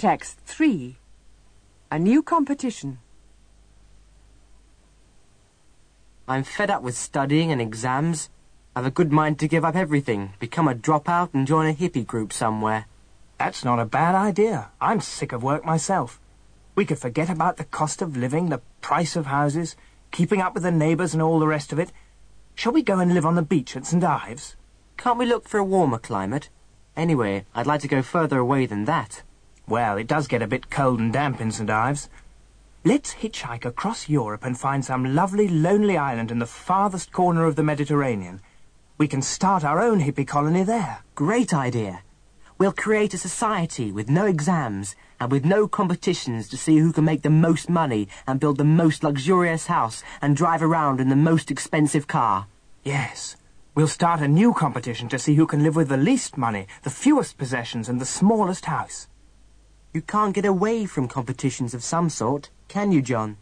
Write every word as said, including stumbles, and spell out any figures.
Text three. A new competition. I'm fed up with studying and exams. I've a good mind to give up everything, become a dropout and join a hippie group somewhere. That's not a bad idea. I'm sick of work myself. We could forget about the cost of living, the price of houses, keeping up with the neighbours and all the rest of it. Shall we go and live on the beach at St Ives? Can't we look for a warmer climate? Anyway, I'd like to go further away than that. Well, it does get a bit cold and damp in St Ives. Let's hitchhike across Europe and find some lovely, lonely island in the farthest corner of the Mediterranean. We can start our own hippie colony there. Great idea. We'll create a society with no exams and with no competitions to see who can make the most money and build the most luxurious house and drive around in the most expensive car. Yes. We'll start a new competition to see who can live with the least money, the fewest possessions and the smallest house. You can't get away from competitions of some sort, can you, John?